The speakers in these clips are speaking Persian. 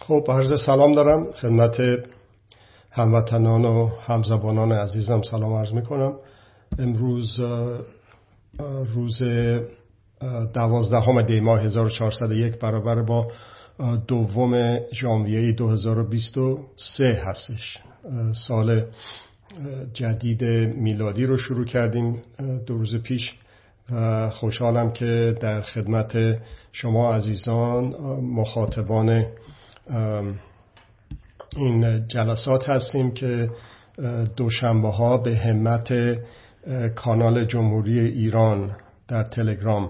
خب عرض سلام دارم خدمت هموطنان و همزبانان عزیزم. سلام عرض میکنم. امروز روز 12 دی ماه 1401 برابر با 2 ژانویه 2023 هستش. سال جدید میلادی رو شروع کردیم 2 روز پیش و خوشحالم که در خدمت شما عزیزان مخاطبان این جلسات هستیم که دوشنبه ها به همت کانال جمهوری ایران در تلگرام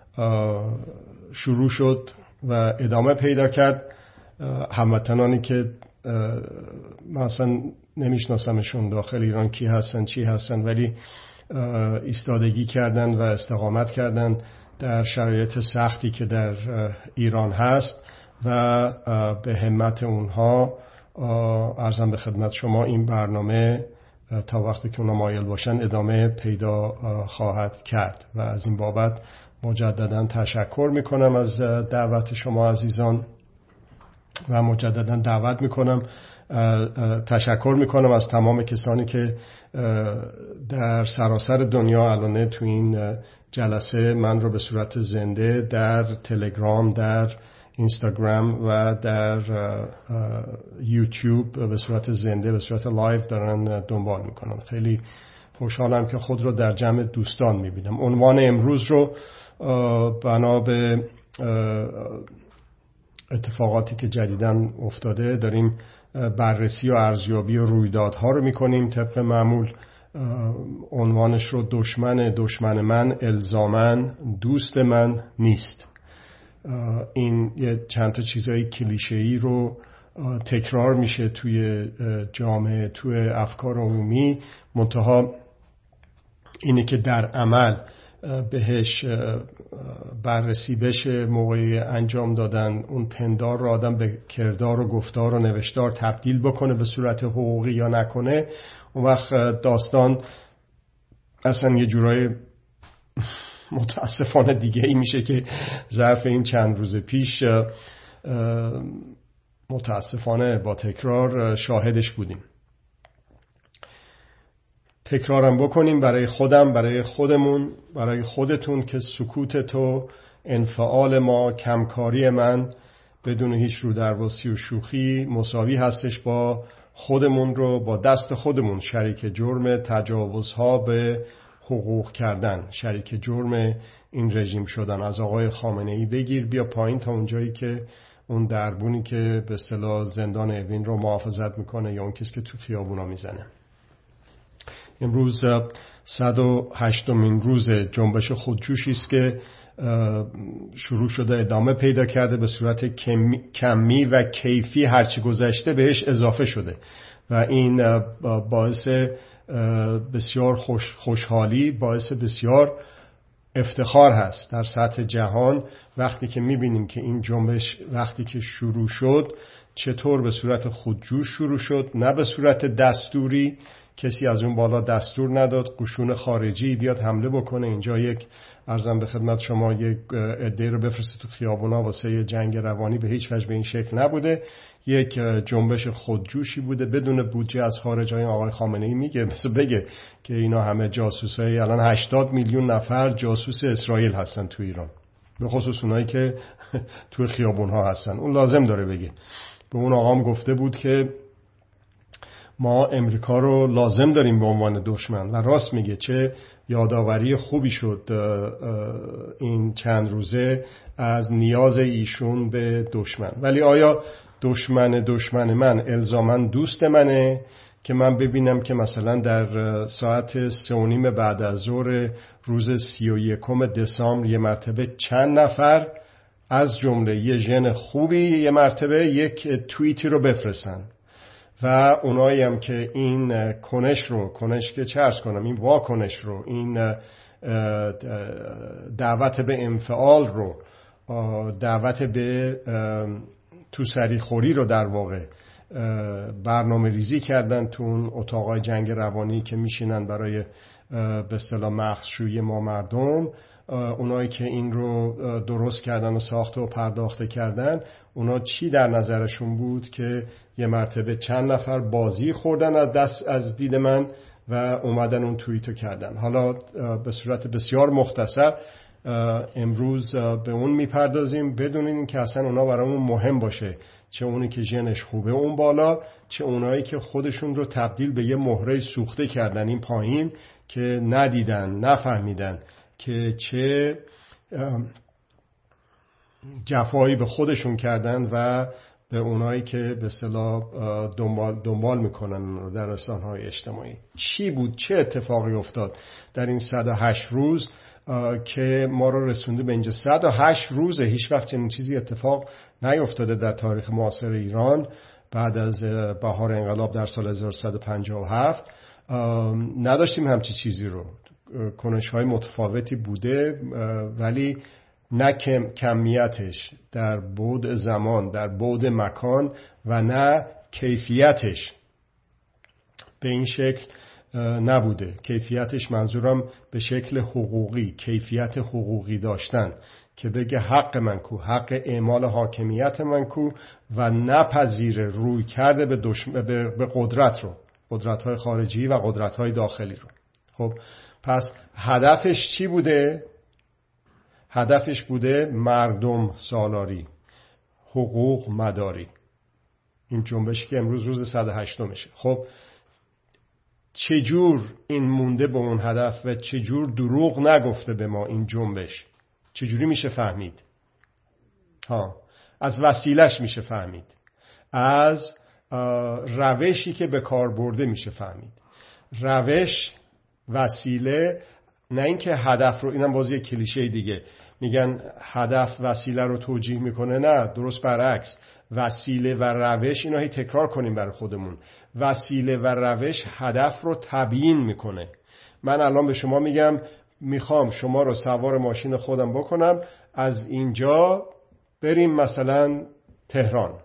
شروع شد و ادامه پیدا کرد. هموطنانی که مثلا نمیشناسمشون داخل ایران کی هستن چی هستن، ولی ایستادگی کردن و استقامت کردن در شرایط سختی که در ایران هست و به همت اونها عرضم به خدمت شما این برنامه تا وقتی که اونا مایل باشن ادامه پیدا خواهد کرد و از این بابت مجددا تشکر میکنم از دعوت شما عزیزان و مجددا دعوت میکنم تشکر میکنم از تمام کسانی که در سراسر دنیا الان تو این جلسه من رو به صورت زنده در تلگرام، در اینستاگرام و در یوتیوب به صورت زنده، به صورت لایو دارن دنبال میکنن. خیلی خوشحالم که خود رو در جمع دوستان میبینم. عنوان امروز رو بنا به اتفاقاتی که جدیداً افتاده داریم بررسی و ارزیابی و رویدادها رو میکنیم. طبق معمول عنوانش رو دشمن من الزاماً دوست من نیست. این یه چند تا چیزای کلیشه‌ای رو تکرار میشه توی جامعه، توی افکار عمومی، منتها اینه که در عمل بهش بررسی بشه، موقع انجام دادن اون پندار رو آدم به کردار و گفتار و نوشتار تبدیل بکنه به صورت حقوقی یا نکنه، اون وقت داستان اصلا یه جورای متاسفانه دیگه ای میشه که ظرف این چند روز پیش متاسفانه با تکرار شاهدش بودیم. تکرارم بکنیم برای خودم، برای خودمون، برای خودتون که سکوت تو، انفعال ما، کمکاری من بدون هیچ رودرواسی و شوخی مساوی هستش با خودمون رو با دست خودمون شریک جرم تجاوزها به حقوق کردن، شریک جرم این رژیم شدن. از آقای خامنه‌ای بگیر بیا پایین تا اونجایی که اون دربونی که به اصطلاح زندان اوین رو محافظت میکنه یا اون کسی که تو خیابونا میزنه. امروز 108مین روز جنبش خودجوشی است که شروع شده، ادامه پیدا کرده، به صورت کمی و کیفی هرچی گذشته بهش اضافه شده و این باعث بسیار خوشحالی، باعث بسیار افتخار هست در سطح جهان وقتی که میبینیم که این جنبش وقتی که شروع شد چطور به صورت خودجوش شروع شد، نه به صورت دستوری، کسی از اون بالا دستور نداد قشون خارجی بیاد حمله بکنه اینجا یک عرضم به خدمت شما یک عده رو بفرسته تو خیابونا واسه جنگ روانی. به هیچ وجه به این شکل نبوده. یک جنبش خودجوشی بوده بدون بودجه از خارج. آقای خامنه‌ای میگه مثل بگه که اینا همه جاسوسای، الان 80 میلیون نفر جاسوس اسرائیل هستن تو ایران، به خصوص اونایی که تو خیابون‌ها هستن. اون لازم داره بگه. به اون آقام گفته بود که ما امریکا رو لازم داریم به عنوان دشمن و راست میگه. چه یادآوری خوبی شد این چند روزه از نیاز ایشون به دشمن. ولی آیا دشمن من الزاماً دوست منه که من ببینم که مثلا در ساعت 3:30 بعد از ظهر روز 31 دسامبر یه مرتبه چند نفر از جمله یه ژن خوبی یه مرتبه یک توییتی رو بفرستن و اونایی هم که این کنش که چه عرض کنم، این واکنش رو، این دعوت به انفعال رو، دعوت به تو سریخوری رو در واقع برنامه ریزی کردن تو اون اتاقای جنگ روانی که میشینن برای به اصطلاح مغزشویی ما مردم، اونایی که این رو درست کردن و ساخته و پرداخته کردن، اونا چی در نظرشون بود؟ که یه مرتبه چند نفر بازی خوردن از دید من و اومدن اون توییتو کردن. حالا به صورت بسیار مختصر امروز به اون میپردازیم، بدون این که اصلا اونا برامون مهم باشه، چه اونی که ژنش خوبه اون بالا، چه اونایی که خودشون رو تبدیل به یه مهره سوخته کردن این پایین که ندیدن، نفهمیدن که چه جفایی به خودشون کردن و به اونایی که به اصطلاح دنبال میکنن در رسانه‌های اجتماعی. چی بود؟ چه اتفاقی افتاد در این 108 روز که ما رو رسونده به اینجا؟ 108 روزه، هیچ وقت چنین چیزی اتفاق نیفتاده در تاریخ معاصر ایران. بعد از بهار انقلاب در سال 1157 نداشتیم همچی چیزی رو. کنش‌های متفاوتی بوده ولی نه کمیتش در بعد زمان، در بعد مکان و نه کیفیتش به این شکل نبوده. کیفیتش منظورم به شکل حقوقی، کیفیت حقوقی داشتن که بگه حق من کو، حق اعمال حاکمیت من کو و نپذیر روی کرده به قدرت رو، قدرت‌های خارجی و قدرت‌های داخلی رو. خب پس هدفش چی بوده؟ هدفش بوده مردم سالاری، حقوق مداری. این جنبشی که امروز روز 108 میشه. خب چجور این مونده به اون هدف و چجور دروغ نگفته به ما این جنبش؟ چجوری میشه فهمید؟ از وسیلش میشه فهمید، از روشی که به کار برده میشه فهمید. روش، وسیله، نه اینکه هدف رو، اینم بازی کلیشه دیگه، میگن هدف وسیله رو توجیه میکنه. نه، درست برعکس. وسیله و روش، اینا هی تکرار کنیم برای خودمون. وسیله و روش هدف رو تبیین میکنه. من الان به شما میگم میخوام شما رو سوار ماشین خودم بکنم، از اینجا بریم مثلا تهران،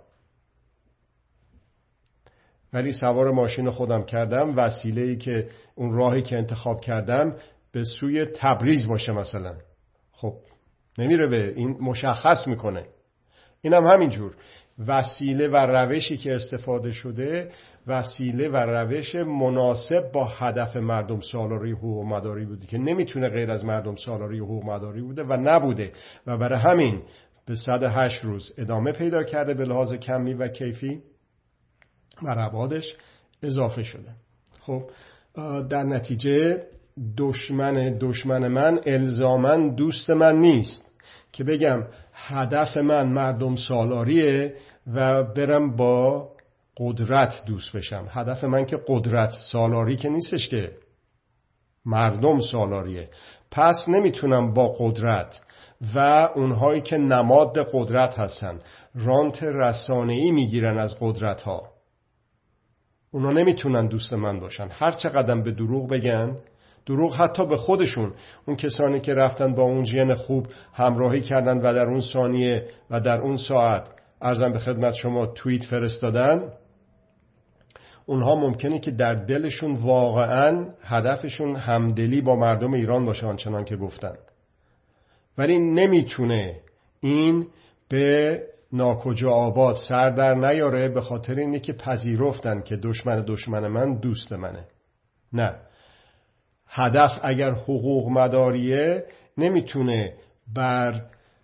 ولی سوار ماشین خودم کردم، وسیله‌ای که اون راهی که انتخاب کردم به سوی تبریز باشه مثلا، خب نمیره، به این مشخص میکنه. اینم همینجور وسیله و روشی که استفاده شده، وسیله و روش مناسب با هدف مردم سالاری حقوق مداری بوده که نمیتونه غیر از مردم سالاری حقوق مداری بوده و نبوده و برای همین به 108 روز ادامه پیدا کرده به لحاظ کمی و کیفی و روادش اضافه شده. خب در نتیجه دشمن من الزاماً دوست من نیست که بگم هدف من مردم سالاریه و برم با قدرت دوست بشم. هدف من که قدرت سالاری که نیستش، که مردم سالاریه. پس نمیتونم با قدرت و اونهایی که نماد قدرت هستن رانت رسانه‌ای میگیرن از قدرت ها، اونا نمیتونن دوست من باشن. هر چقدر به دروغ بگن، دروغ حتی به خودشون، اون کسانی که رفتن با اون ژن خوب همراهی کردن و در اون ثانیه و در اون ساعت عرضم به خدمت شما توییت فرستادن، اونها ممکنه که در دلشون واقعاً هدفشون همدلی با مردم ایران باشه آنچنان که گفتن، ولی نمیتونه این به ناکجا آباد سر در نیاره، به خاطر اینه که پذیرفتن که دشمن من دوست منه. نه، هدف اگر حقوق مداریه نمیتونه بر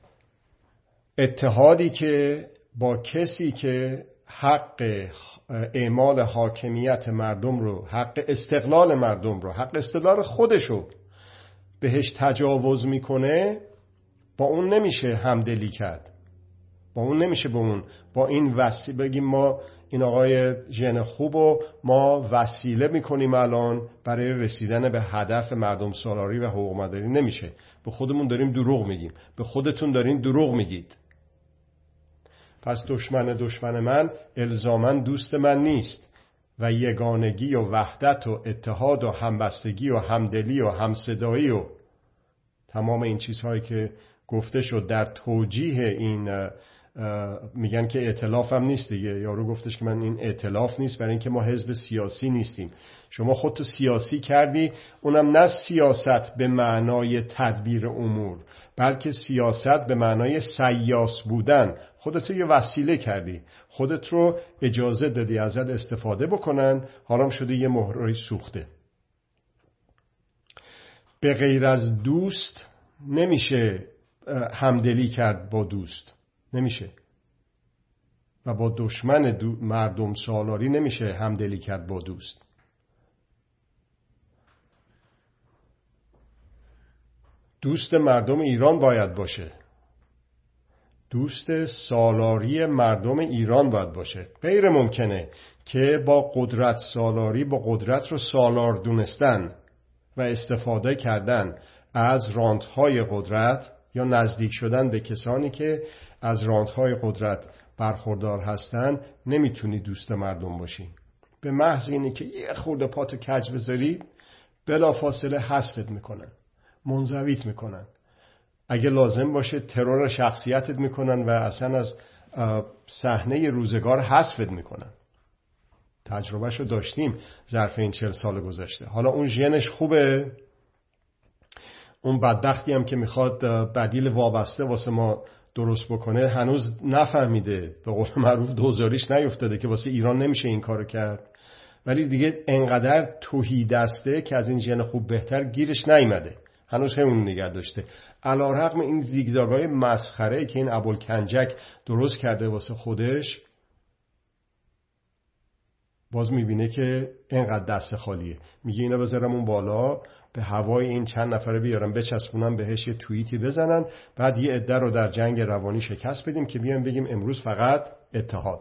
اتحادی که با کسی که حق اعمال حاکمیت مردم رو، حق استقلال مردم رو، حق استقلال خودشو بهش تجاوز میکنه، با اون نمیشه همدلی کرد. با اون نمیشه با این وسیله بگیم ما این آقای ژن خوبو ما وسیله میکنیم الان برای رسیدن به هدف مردم سالاری و حقوق مداری. نمیشه. به خودمون داریم دروغ میگیم، به خودتون دارین دروغ میگید. پس دشمن من الزاماً دوست من نیست و یگانگی و وحدت و اتحاد و همبستگی و همدلی و همصدایی و تمام این چیزهایی که گفته شد در توجیه این میگن که ائتلاف هم نیست دیگه. یارو گفتش که من این ائتلاف نیست برای اینکه ما حزب سیاسی نیستیم. شما خودتو سیاسی کردی، اونم نه سیاست به معنای تدبیر امور، بلکه سیاست به معنای سیاس بودن. خودتو یه وسیله کردی، خودت رو اجازه دادی ازت استفاده بکنن، حالا شده یه مهره سوخته. به غیر از دوست نمیشه همدلی کرد با دوست، نمیشه. و با دشمن مردم سالاری نمیشه همدلی کرد با دوست. دوست مردم ایران باید باشه، دوست سالاری مردم ایران باید باشه. غیر ممکنه که با قدرت سالاری، با قدرت رو سالار دونستن و استفاده کردن از رانت‌های قدرت یا نزدیک شدن به کسانی که از رانت‌های قدرت برخوردار هستن، نمیتونی دوست مردم باشی. به محض اینی که یه خورده پاتو کج بذاری بلافاصله حذفت میکنن، منزویت میکنن، اگه لازم باشه ترور شخصیتت میکنن و اصلا از صحنه روزگار حذفت میکنن. تجربهشو داشتیم ظرف این 40 سال گذشته. حالا اون ژنش خوبه، اون بدبختی هم که میخواد بدیل وابسته واسه ما درست بکنه هنوز نفهمیده، به قول معروف دوزاریش نیفتاده که واسه ایران نمیشه این کارو کرد، ولی دیگه انقدر توهی دسته که از این ژن خوب بهتر گیرش نیامده، هنوز همون نگه داشته. علیرغم این زیگزاگای مسخره که این ابوالکنجک درست کرده واسه خودش، باز میبینه که اینقدر دست خالیه. میگه اینا بذارم اون بالا، به هوای این چند نفره بیارم بچسبونم بهش، یه توییتی بزنن، بعد یه عده رو در جنگ روانی شکست بدیم که بیایم بگیم امروز فقط اتحاد.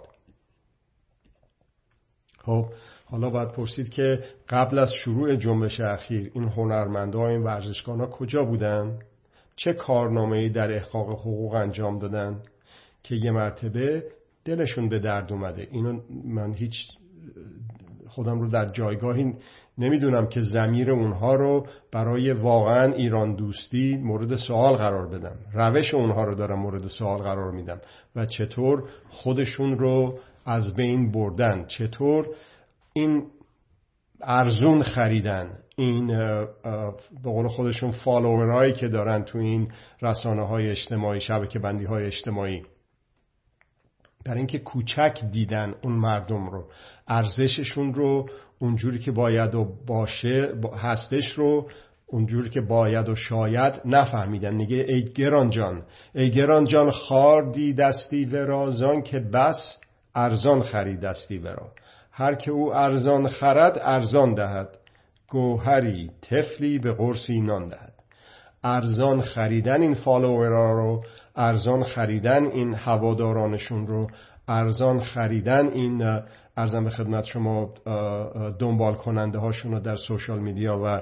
خب حالا باید پرسید که قبل از شروع جنبش اخیر این هنرمندها، این ورزشکارها کجا بودن؟ چه کارنامه‌ای در احقاق حقوق انجام دادن که یه مرتبه دلشون به درد اومده؟ اینو من هیچ خودم رو در جایگاهی نمیدونم که ضمیر اونها رو برای واقعا ایران دوستی مورد سوال قرار بدم. روش اونها رو دارم مورد سوال قرار میدم و چطور خودشون رو از بین بردن، چطور این ارزون خریدن، این به قول خودشون فالوورایی که دارن تو این رسانه‌های اجتماعی، شبکه بندی‌های اجتماعی، برای اینکه کوچک دیدن اون مردم رو، ارزششون رو اونجوری که باید و باشه هستش رو اونجوری که باید و شاید نفهمیدن. نگه ای گران جان خاردی دستی ورا، زان که بس ارزان خریدستی ورا. هر که او ارزان خرد ارزان دهد، گوهری طفلی به قرصی نان دهد. ارزان خریدن این فالوورها رو، ارزان خریدن این هوادارانشون رو، ارزان خریدن این ارزان به خدمت شما دنبال کننده هاشون رو در سوشال میدیا و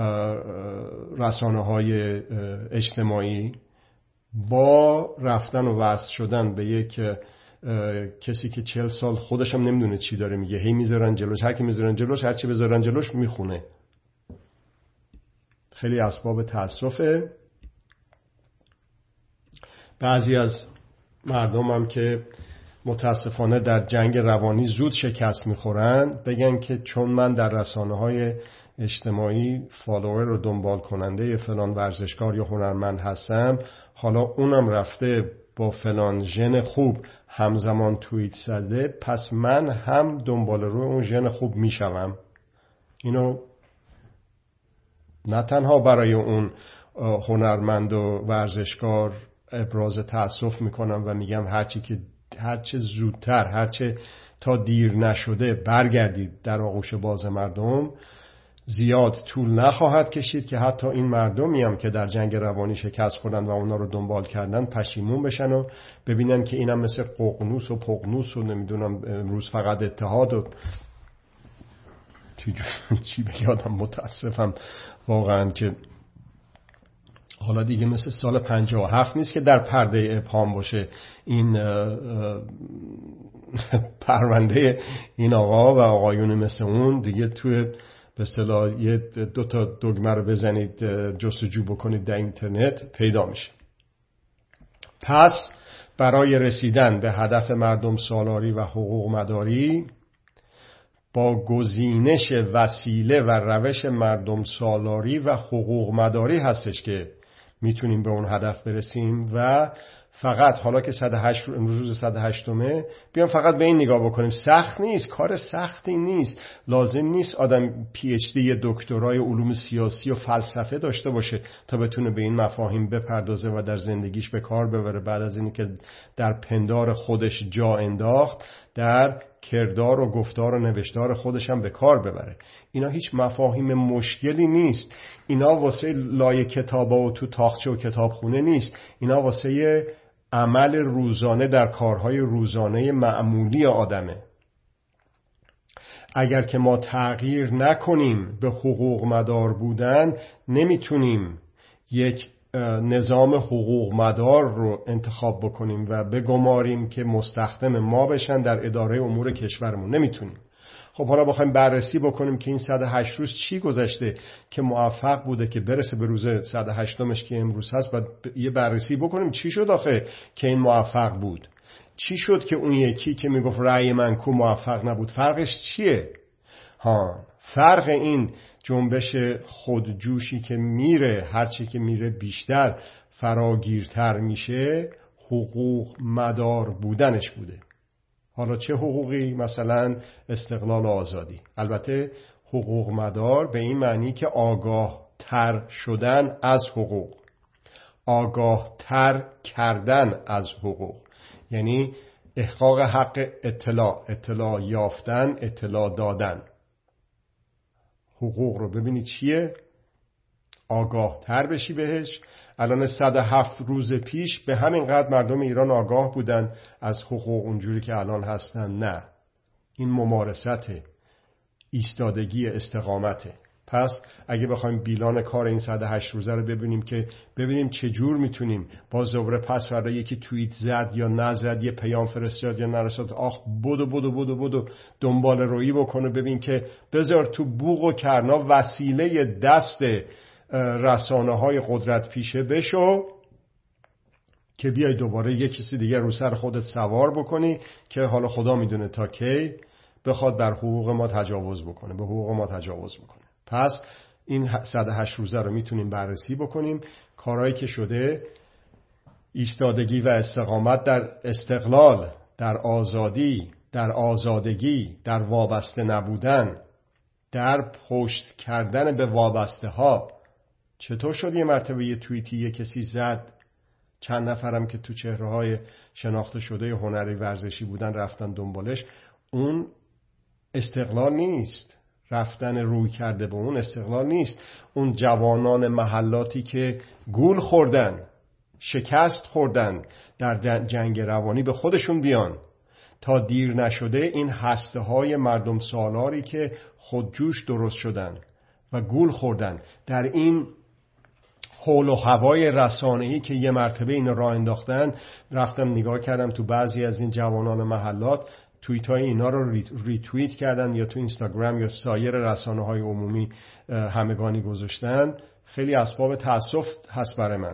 رسانه های اجتماعی، با رفتن و وصل شدن به یک کسی که 40 سال خودش هم نمیدونه چی داره میگه، هی میذارن جلوش، هر کی میذارن جلوش، هر چی بذارن جلوش میخونه. خیلی اسباب تأسفه. بعضی از مردم هم که متاسفانه در جنگ روانی زود شکست میخورن، بگن که چون من در رسانه‌های اجتماعی فالوور رو دنبال کننده فلان ورزشکار یا هنرمند هستم، حالا اونم رفته با فلان ژن خوب همزمان توییت زده، پس من هم دنبال روی اون ژن خوب میشوم. اینو نه تنها برای اون هنرمند و ورزشکار ابراز تأسف میکنم و میگم هرچه زودتر، هرچه تا دیر نشده برگردید در آغوش باز مردم. زیاد طول نخواهد کشید که حتی این مردمی هم که در جنگ روانی شکست خوردن و اونا رو دنبال کردن پشیمون بشن و ببینن که اینم مثل ققنوس و پقنوس و نمیدونم امروز فقط اتحاد و چی بگم. متاسفم واقعا که حالا دیگه مثل سال 57 نیست که در پرده ابهام باشه این پرونده این آقا و آقایون مثل اون. دیگه توی به اصطلاح یه 2 تا دکمه رو بزنید جستجو بکنید در اینترنت پیدا میشه. پس برای رسیدن به هدف مردم سالاری و حقوق مداری با گزینش وسیله و روش مردم سالاری و حقوق مداری هستش که میتونیم به اون هدف برسیم. و فقط حالا که 108 روز 108مه بیام فقط به این نگاه بکنیم. سخت نیست، کار سختی نیست. لازم نیست آدم PhD دکترای علوم سیاسی و فلسفه داشته باشه تا بتونه به این مفاهیم بپردازه و در زندگیش به کار ببره. بعد از اینی که در پندار خودش جا انداخت، در کردار و گفتار و نوشتار خودش هم به کار ببره. اینا هیچ مفاهیم مشکلی نیست. اینا واسه لای کتابا و تو تاقچه و کتابخونه نیست. اینا واسه عمل روزانه در کارهای روزانه معمولی آدمه. اگر که ما تغییر نکنیم به حقوق مدار بودن، نمیتونیم یک نظام حقوق مدار رو انتخاب بکنیم و بگماریم که مستخدم ما بشن در اداره امور کشورمون. نمیتونیم. خب حالا بخوایم بررسی بکنیم که این 108 روز چی گذشته که موفق بوده که برسه به روز 108مش که امروز هست، و یه بررسی بکنیم چی شد آخه که این موفق بود. چی شد که اون یکی که میگفت رأی من کو موفق نبود؟ فرقش چیه؟ فرق این جنبش خودجوشی که میره، هرچی که میره بیشتر فراگیرتر میشه، حقوق مدار بودنش بوده. حالا چه حقوقی؟ مثلا استقلال و آزادی. البته حقوق مدار به این معنی که آگاه تر شدن از حقوق، آگاه تر کردن از حقوق، یعنی احقاق حق اطلاع یافتن، اطلاع دادن. حقوق رو ببینید چیه؟ آگاه تر بشی بهش. الان 107 روز پیش به همین قدر مردم ایران آگاه بودن از حقوق اونجوری که الان هستن؟ نه. این ممارست، ایستادگی، استقامته. پس اگه بخوایم بیلان کار این 108 روزه رو ببینیم چجور میتونیم باز دوباره پس فردا یکی توییت زد یا نزد، یه پیام فرستاد یا نرساد، بدو دنبال رویی بکنه، ببین که بذار تو بوق و کرنا وسیله دست رسانه های قدرت پیشه بشو که بیای دوباره یه کسی دیگه رو سر خودت سوار بکنی که حالا خدا میدونه تا کی بخواد بر حقوق ما تجاوز بکنه، به حقوق ما تجاوز بکنه. پس این 108 روزه رو میتونیم بررسی بکنیم. کارهایی که شده، ایستادگی و استقامت در استقلال، در آزادی، در آزادگی، در وابسته نبودن، در پشت کردن به وابسته ها. چطور شد یه مرتبه یه توییتی یه کسی زد، چند نفرم که تو چهره‌های شناخته شده هنری ورزشی بودن رفتن دنبالش؟ اون استقلال نیست. رفتن روی کرده به اون استقلال نیست. اون جوانان محلاتی که گول خوردن، شکست خوردن در جنگ روانی، به خودشون بیان تا دیر نشده این هسته های مردم سالاری که خودجوش درست شدن و گول خوردن در این حول و هوای رسانه‌ای که یه مرتبه این راه انداختن. رفتم نگاه کردم تو بعضی از این جوانان محلات، توییت های اینا رو ریتوییت کردن یا تو اینستاگرام یا سایر رسانه های عمومی همگانی گذاشتن. خیلی اسباب تأسف هست برای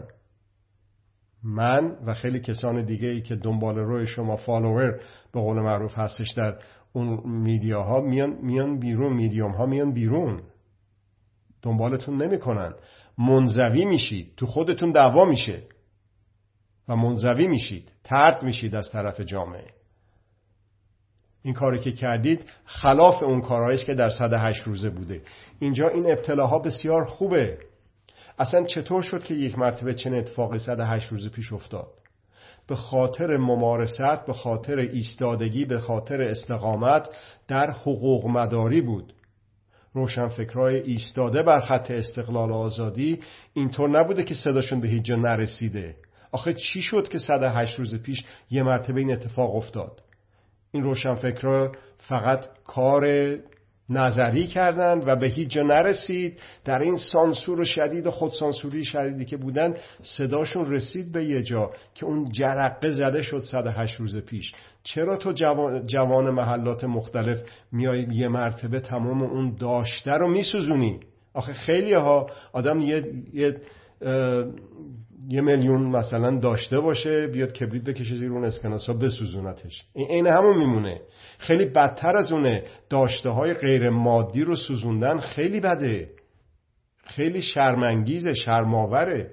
من و خیلی کسان دیگه ای که دنبال روی شما فالوور به قول معروف هستش در اون میدیاها، میان بیرون، میدیوم ها میان بیرون، دنبالتون نمیکنن. منزوی میشید، تو خودتون دعوا میشه و منزوی میشید، طرد میشید از طرف جامعه. این کاری که کردید خلاف اون کارهایی است که در 108 روزه بوده. اینجا این ابتلاها بسیار خوبه. اصلا چطور شد که یک مرتبه چنین اتفاقی 108 روز پیش افتاد؟ به خاطر ممارست، به خاطر ایستادگی، به خاطر استقامت در حقوق مداری بود. روشنفکرای ایستاده بر خط استقلال و آزادی اینطور نبوده که صداشون به هیچ جا نرسیده. آخه چی شد که 108 روز پیش یه مرتبه این اتفاق افتاد؟ این روشنفکرها فقط کار نظری کردن و به هیچ جا نرسید. در این سانسور شدید و خودسانسوری شدیدی که بودن، صداشون رسید به یه جا که اون جرقه زده شد 108 روز پیش. چرا تو جوان محلات مختلف میای یه مرتبه تمام اون داشته رو میسوزونی؟ آخه خیلی ها آدم یه 1 میلیون مثلا داشته باشه، بیاد کبریت بکشه زیر اون اسکناسا بسوزونتش. این همون میمونه. خیلی بدتر از اونه. داشته های غیر مادی رو سوزوندن خیلی بده، خیلی شرم‌انگیزه، شرم‌آوره.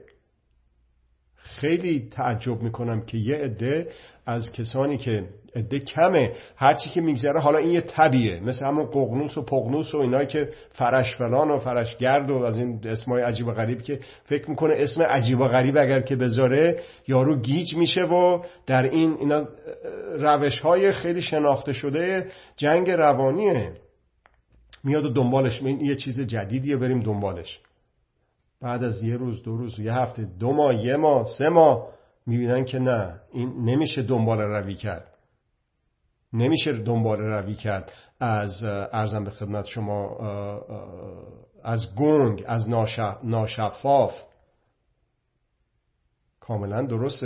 خیلی تعجب میکنم که یه عده از کسانی که عده کمه، هرچی که میگذره، حالا این یه طبیعه، مثل همون ققنوس و پقنوس و اینایی که فرش فلان و فرش گرد و از این اسمای عجیب و غریب که فکر میکنه اسم عجیب و غریب اگر که بذاره یارو گیج میشه و در اینا روش‌های خیلی شناخته شده جنگ روانیه. میاد و دنبالش، این یه چیز جدیدیه، بریم دنبالش. بعد از 1 روز، 2 روز، 1 هفته، 2 ماه، 1 ماه، 3 ماه میبینن که نه، این نمیشه دنبال روی کرد. نمیشه دنبال روی کرد از عرضم به خدمت شما از گنگ، از ناشفاف. کاملا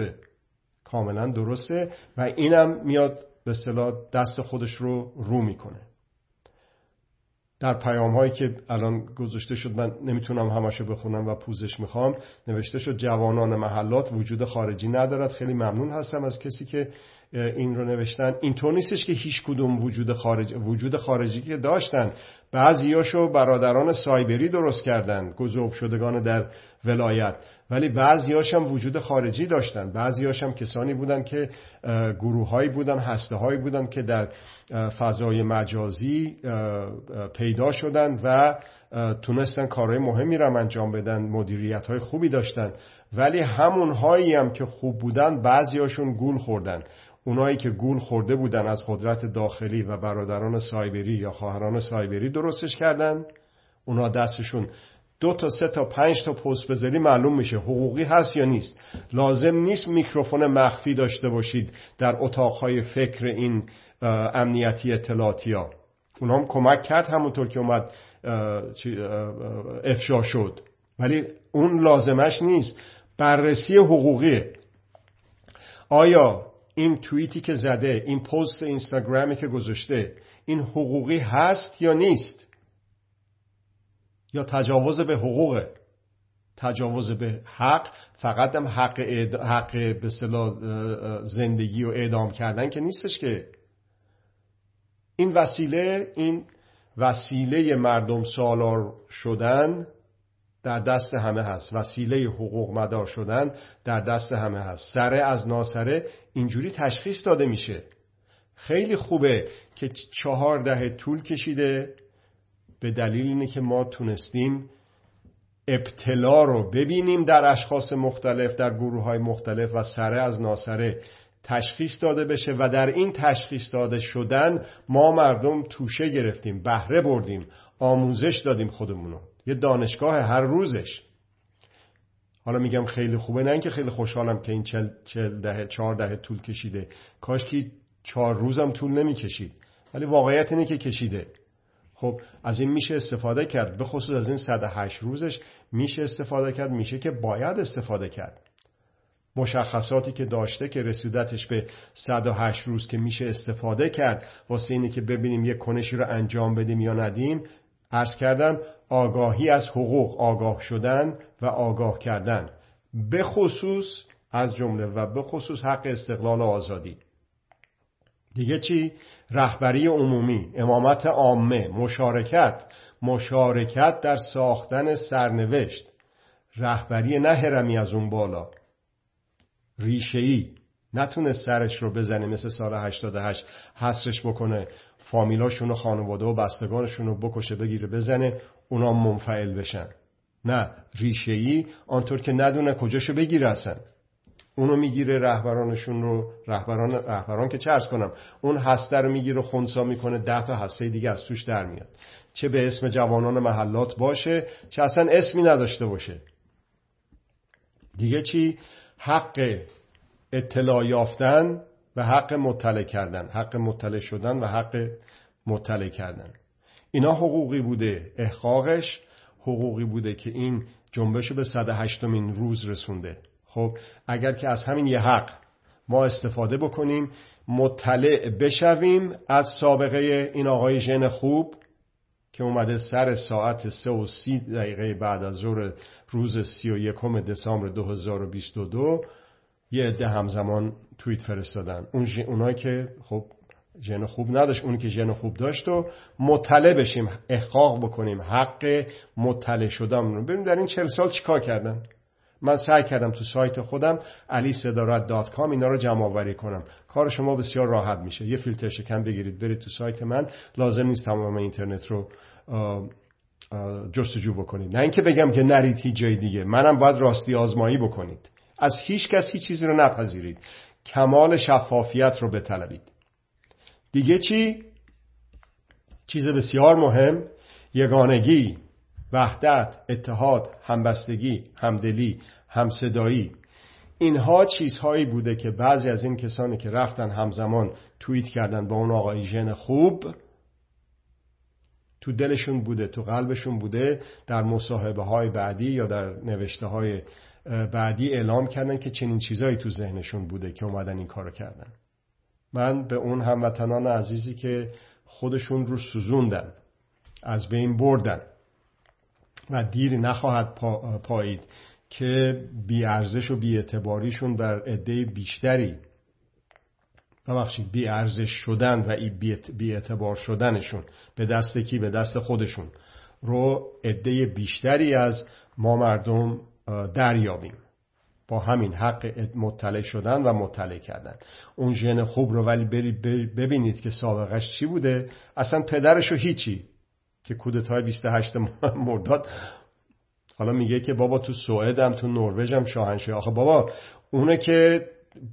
درسته و اینم میاد به اصطلاح دست خودش رو میکنه. در پیام هایی که الان گذاشته شد، من نمیتونم همشو بخونم و پوزش میخوام، نوشته شد جوانان محلات وجود خارجی ندارد. خیلی ممنون هستم از کسی که این رو نوشتن. اینطور نیستش که هیچ کدوم وجود خارجی که داشتن، بعضیاشو برادران سایبری درست کردن، گذوب شدگان در ولایت، ولی بعضیاش هم وجود خارجی داشتن. بعضیاش هم کسانی بودن که گروهایی بودن، هسته‌هایی بودن که در فضای مجازی پیدا شدن و تونستن کارهای مهمی را انجام بدن، مدیریت‌های خوبی داشتن، ولی همونهایی هم که خوب بودن بعضیاشون گول خوردن. اونایی که گول خورده بودن از قدرت داخلی و برادران سایبری یا خواهران سایبری درستش کردن. اونا دستشون 2 تا 3 تا 5 تا پست بذاری معلوم میشه حقوقی هست یا نیست. لازم نیست میکروفون مخفی داشته باشید در اتاقهای فکر این امنیتی اطلاعاتی ها. اونا هم کمک کرد همونطور که اومد افشا شد، ولی اون لازمش نیست. بررسی حقوقیه. آیا این توییتی که زده، این پست اینستاگرامی که گذاشته، این حقوقی هست یا نیست؟ یا تجاوز به حقوقه؟ تجاوز به حق، فقط هم حق به اصطلاح زندگی و اعدام کردن که نیستش که. این وسیله مردم سالار شدن در دست همه هست. وسیله حقوق مدار شدن در دست همه هست. سره از ناسره اینجوری تشخیص داده میشه. خیلی خوبه که 4 دهه طول کشیده، به دلیل اینه که ما تونستیم ابتلا رو ببینیم در اشخاص مختلف، در گروه‌های مختلف و سره از ناسره تشخیص داده بشه و در این تشخیص داده شدن ما مردم توشه گرفتیم، بهره بردیم، آموزش دادیم خودمونو. یه دانشگاه هر روزش. حالا میگم خیلی خوبه، نه اینکه خیلی خوشحالم که این 4 دهه طول کشیده. کاش که 4 روزم طول نمیکشید، ولی واقعیت اینه که کشیده. خب از این میشه استفاده کرد، به خصوص از این 108 روزش میشه استفاده کرد، میشه که باید استفاده کرد. مشخصاتی که داشته که رسیدتش به 108 روز که میشه استفاده کرد واسه اینه که ببینیم یک کنشی رو انجام بدیم یا ندیم. عرض کردم آگاهی از حقوق، آگاه شدن و آگاه کردن، به خصوص از جمله و به خصوص حق استقلال و آزادی. دیگه چی؟ رهبری عمومی، امامت عامه، مشارکت در ساختن سرنوشت، رهبری نه هرمی از اون بالا، ریشه‌ای، نتونه سرش رو بزنه مثل سال 88 حسرش بکنه، فامیلاشون و خانواده و بستگانشون رو بکشه، بگیره بزنه، اونا منفعل بشن. نه، ریشه‌ای، آنطور که ندونه کجاشو بگیره اصلا. اونو میگیره، رهبرانشون رو، رهبران که چه عرض کنم، اون هسته رو میگیره خنثی میکنه، 10 تا هسته دیگه از توش در میاد، چه به اسم جوانان محلات باشه، چه اصلا اسمی نداشته باشه. دیگه چی؟ حق اطلاع یافتن و حق مطلع کردن، حق مطلع شدن و حق مطلع کردن. اینا حقوقی بوده. احقاقش حقوقی بوده که این جنبشو به 108مین روز رسونده. خب اگر که از همین یه حق ما استفاده بکنیم، مطلع بشویم از سابقه این آقای ژن خوب که اومده سر ساعت 3:30 بعد از ظهر روز 31 دسامبر 2022 یه عده همزمان توییت فرستادن. اونایی که خب ژن خوب نداشت، اونی که ژن خوب داشت و مطلع بشیم، احقاق بکنیم، حق مطلع شدن رو ببینیم در این 40 سال چیکار کردن. من سعی کردم تو سایت خودم alisadarath.com اینا رو جمع آوری کنم. کار شما بسیار راحت میشه. یه فیلتر شکن بگیرید برید تو سایت من، لازم نیست تمام اینترنت رو جستجو بکنید. نه اینکه بگم که نرید هیچ جای دیگه، منم باید راستی آزمایی بکنید. از هیچ کس هیچ چیزی رو نپذیرید، کمال شفافیت رو بطلبید. دیگه چی؟ چیز بسیار مهم، یگانگی، وحدت، اتحاد، همبستگی، همدلی، همصدایی. اینها چیزهایی بوده که بعضی از این کسانی که رفتن همزمان توییت کردن با اون آقای ژن خوب، تو دلشون بوده، تو قلبشون بوده، در مصاحبه های بعدی یا در نوشته های بعدی اعلام کردن که چنین چیزایی تو ذهنشون بوده که اومدن این کارو کردن. من به اون هموطنان عزیزی که خودشون رو سوزوندن، از بین بردن و دیر نخواهد پایید که بی ارزش و بی اعتباریشون بر عده بیشتری، بی ارزش شدن و بی اعتبار شدنشون به دست کی؟ به دست خودشون رو عده بیشتری از ما مردم دریابیم با همین حق مطلع شدن و مطلع کردن. اون ژن خوب رو ولی ببینید که سابقش چی بوده. اصلا پدرشو هیچی، که کودتای 28 مرداد حالا میگه که بابا تو سوئدم تو نروژم شاهنشاهی. آخه بابا اونه که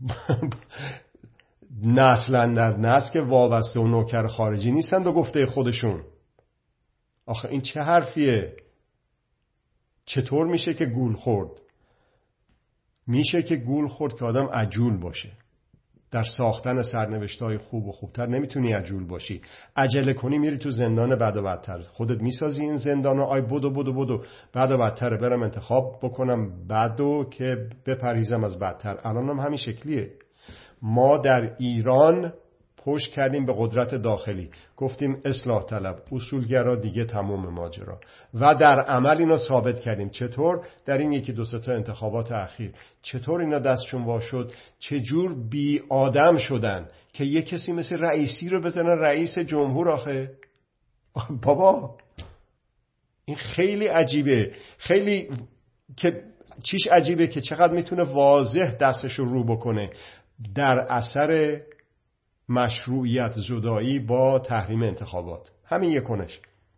نسلن در نسل که وابسته و نوکر خارجی نیستن به گفته خودشون. آخه این چه حرفیه؟ چطور میشه که گول خورد؟ میشه که گول خورد که آدم عجول باشه. در ساختن سرنوشت‌های خوب و خوبتر نمیتونی عجول باشی. عجله کنی میری تو زندان بد و بدتر. خودت میسازی این زندانو. آی بدو بد و بدتره، برم انتخاب بکنم بدو که بپریزم از بدتر. الانم همین شکلیه. ما در ایران پشت کردیم به قدرت داخلی، گفتیم اصلاح طلب، اصولگرا، دیگه تمام ماجرا، و در عمل اینا ثابت کردیم. چطور؟ در این یکی دو سه تا انتخابات اخیر چطور اینا دستشون وا شد، چجور بی آدم شدن که یک کسی مثل رئیسی رو بزنن رئیس جمهور. آخه بابا این خیلی عجیبه. خیلی که چیش عجیبه که چقدر میتونه واضح دستش رو بکنه در اثر مشروعیت زدایی با تحریم انتخابات. همین یکونش.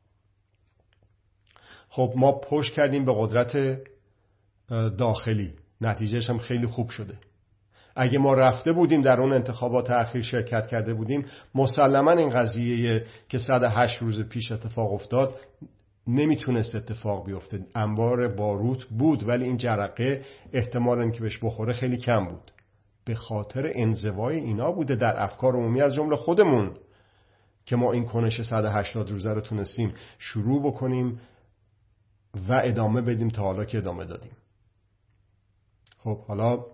خب ما پشت کردیم به قدرت داخلی، نتیجهش هم خیلی خوب شده. اگه ما رفته بودیم در اون انتخابات اخیر شرکت کرده بودیم، مسلما این قضیه که 108 روز پیش اتفاق افتاد نمیتونست اتفاق بیفته. انبار باروت بود ولی این جرقه احتمال اینکه بهش بخوره خیلی کم بود. به خاطر انزوای اینا بوده در افکار عمومی از جمله خودمون که ما این کنش 180 روزه رو تونستیم شروع بکنیم و ادامه بدیم تا حالا که ادامه دادیم. خب حالا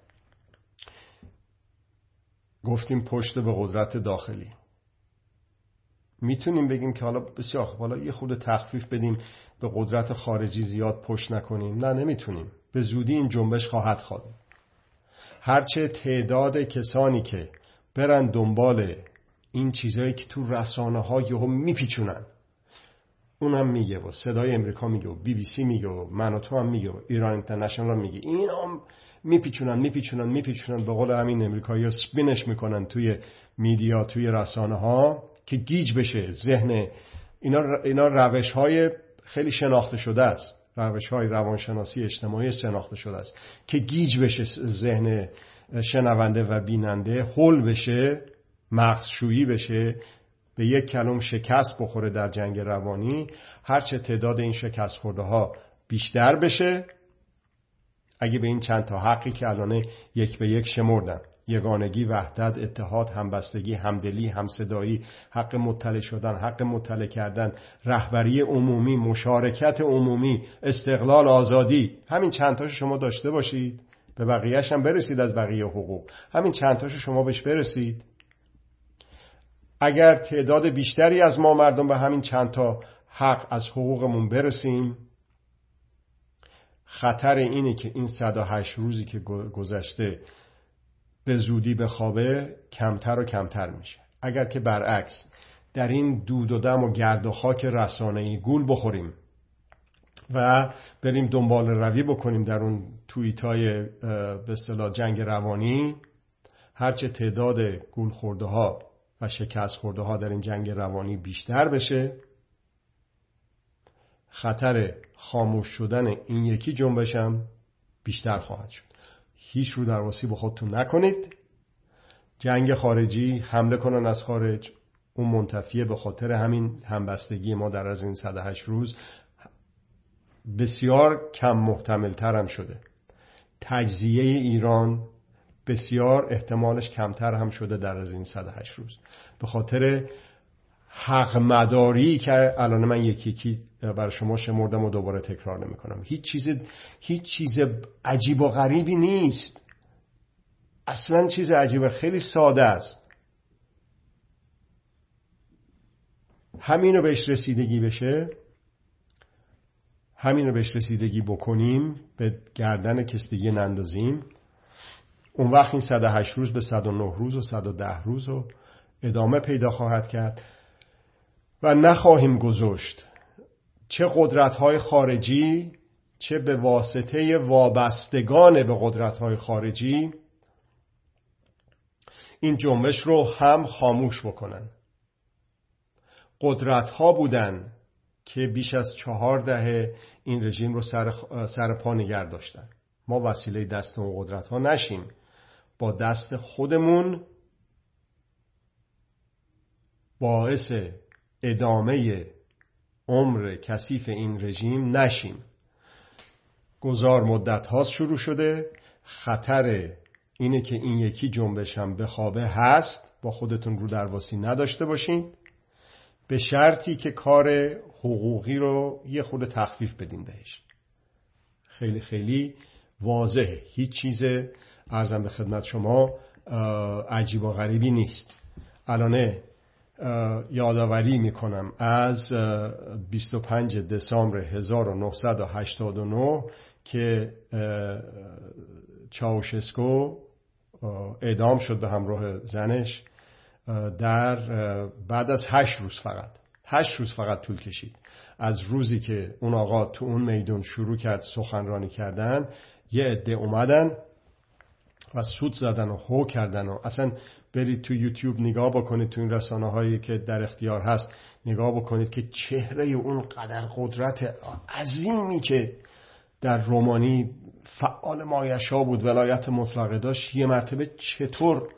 گفتیم پشت به قدرت داخلی. میتونیم بگیم که حالا بسیار خب حالا یه خود تخفیف بدیم، به قدرت خارجی زیاد پشت نکنیم. نه، نمیتونیم. به زودی این جنبش خواهد خواست. هرچه تعداد کسانی که برن دنبال این چیزایی که تو رسانه ها یهو میپیچونن، اونم میگه و صدای امریکا میگه و بی بی سی میگه و من و تو هم میگه و ایران اینترنشنال میگه، این هم میپیچونن به قول همین امریکایی‌ها سپینش میکنن توی میدیا، توی رسانه ها که گیج بشه ذهن اینا. روش های خیلی شناخته شده است، روش های روانشناسی اجتماعی شناخته شده است که گیج بشه ذهن شنونده و بیننده، هول بشه، مغزشویی بشه، به یک کلم شکست بخوره در جنگ روانی. هرچه تعداد این شکست خورده ها بیشتر بشه، اگه به این چند تا حقی که الان یک به یک شمردم، یگانگی، وحدت، اتحاد، همبستگی، همدلی، همصدایی، حق مطلع شدن، حق مطلع کردن، رهبری عمومی، مشارکت عمومی، استقلال، آزادی، همین چند تاشو شما داشته باشید، به بقیه‌اش هم برسید. از بقیه حقوق همین چند تاشو شما بهش برسید. اگر تعداد بیشتری از ما مردم به همین چند تا حق از حقوقمون برسیم. خطر اینه که این 108 روزی که گذشته به زودی بخوابه کمتر و کمتر میشه. اگر که برعکس در این دود و دم و گرد و خاک رسانه‌ای گول بخوریم و بریم دنبال روی بکنیم در اون توییتای به اصطلاح جنگ روانی، هرچه تعداد گول خورده ها و شکست خورده ها در این جنگ روانی بیشتر بشه، خطر خاموش شدن این یکی جنبش هم بیشتر خواهد شد. هیچ رو درواسی به خودتون نکنید. جنگ خارجی، حمله کنن از خارج، اون منتفیه به خاطر همین همبستگی ما در از این 108 روز بسیار کم محتمل تر هم شده. تجزیه ایران بسیار احتمالش کمتر هم شده در از این 108 روز به خاطر حق مداری که الان من یکی برای شما شمردم و دوباره تکرار نمی کنم. هیچ چیز عجیب و غریبی نیست. اصلا چیز عجیب، خیلی ساده است. همینو بهش رسیدگی بشه، همینو بهش رسیدگی بکنیم، به گردن کستگی نندازیم، اون وقت این 108 روز به 109 روز و 110 روز و ادامه پیدا خواهد کرد و نخواهیم گذاشت چه قدرت‌های خارجی چه به واسطه وابستگان به قدرت‌های خارجی این جنبش رو هم خاموش بکنن. قدرت‌ها بودن که بیش از 4 دهه این رژیم رو سر پا نگه داشتن. ما وسیله دست اون قدرت‌ها نشیم، با دست خودمون باعث ادامه عمر کثیف این رژیم نشیم. گذار مدت هاست شروع شده. خطر اینه که این یکی جنبش هم بخوابه هست. با خودتون رو درواسی نداشته باشین، به شرطی که کار حقوقی رو یه خود تخفیف بدین بهش. خیلی خیلی واضحه. هیچ چیز عرضم به خدمت شما عجیب و غریبی نیست. الان یادآوری میکنم از 25 دسامبر 1989 که چاوشسکو اعدام شد به همراه زنش در بعد از 8 روز فقط طول کشید. از روزی که اون آقا تو اون میدون شروع کرد سخنرانی کردن، یه عده اومدن و سوت زدن و هو کردن و اصلا برید تو یوتیوب نگاه بکنید، تو این رسانه هایی که در اختیار هست نگاه بکنید که چهره اون قدر قدرت عظیمی که در رومانی فعال مایشا بود، ولایت مطلقه داشت، یه مرتبه چطور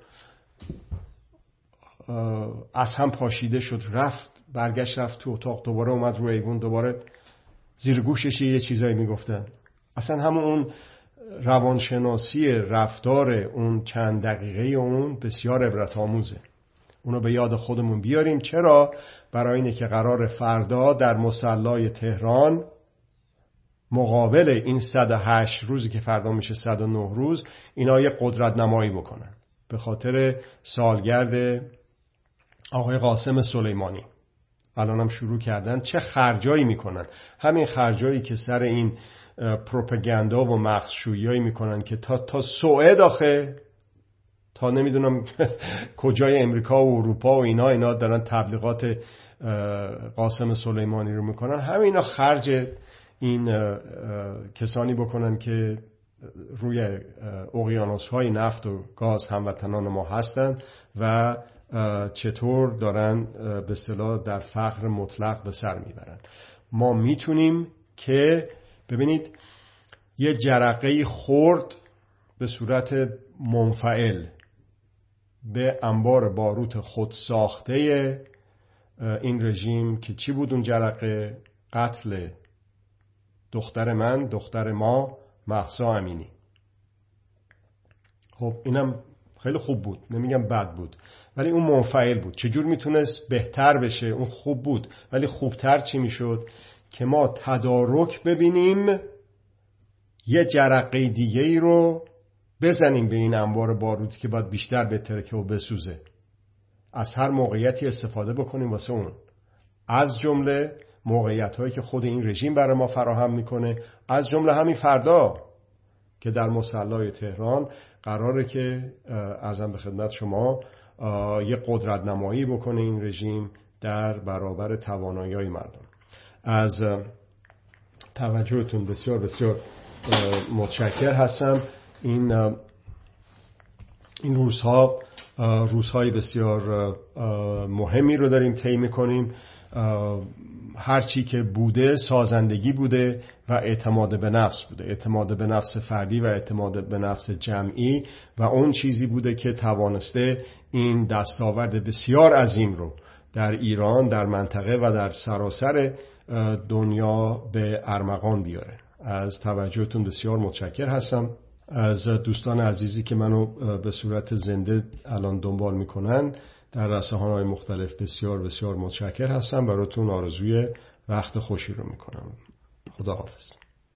از هم پاشیده شد، رفت تو اتاق، دوباره اومد روی ایوون، دوباره زیر گوشش یه چیزایی میگفتن. اصلا همون اون روانشناسی رفتار اون چند دقیقه اون بسیار عبرت آموزه. اونو به یاد خودمون بیاریم. چرا؟ برای اینه که قرار فردا در مصلی تهران مقابل این 108 روزی که فردا میشه 109 روز اینا یه قدرت نمایی بکنن به خاطر سالگرد آقای قاسم سلیمانی. الان هم شروع کردن چه خرجایی میکنن. همین خرجایی که سر این پروپاگاندا و مغزشویی میکنن که تا سوئد آخه، تا نمیدونم کجای امریکا و اروپا و اینا دارن تبلیغات قاسم سلیمانی رو میکنن. همینا خرج این کسانی بکنن که روی اقیانوس‌های نفت و گاز هموطنان ما هستن و چطور دارن به اصطلاح در فقر مطلق به سر میبرن. ما میتونیم که ببینید یه جرقه خورد به صورت منفعل به انبار باروت خود ساخته این رژیم که چی بود اون جرقه؟ قتل دختر ما مهسا امینی. خب اینم خیلی خوب بود، نمیگم بد بود، ولی اون منفعل بود. چجور میتونست بهتر بشه؟ اون خوب بود، ولی خوبتر چی میشد؟ که ما تدارک ببینیم، یه جرقه دیگه ای رو بزنیم به این انبار بارودی که باید بیشتر بترکه و بسوزه. از هر موقعیتی استفاده بکنیم واسه اون، از جمله موقعیت‌هایی که خود این رژیم برای ما فراهم میکنه، از جمله همین فردا که در مصلی تهران قراره که عرضم به خدمت شما یه قدرت نمایی بکنه این رژیم در برابر توانایی‌های مردم. از توجهتون بسیار بسیار متشکر هستم. این روزهای بسیار مهمی رو داریم طی می‌کنیم. هرچی که بوده سازندگی بوده و اعتماد به نفس بوده، اعتماد به نفس فردی و اعتماد به نفس جمعی، و اون چیزی بوده که توانسته این دستاورد بسیار عظیم رو در ایران، در منطقه و در سراسر دنیا به ارمغان بیاره. از توجهتون بسیار متشکر هستم. از دوستان عزیزی که منو به صورت زنده الان دنبال میکنن در رسانه‌های مختلف بسیار بسیار متشکر هستم. براتون آرزوی وقت خوشی رو میکنم. خدا حافظ.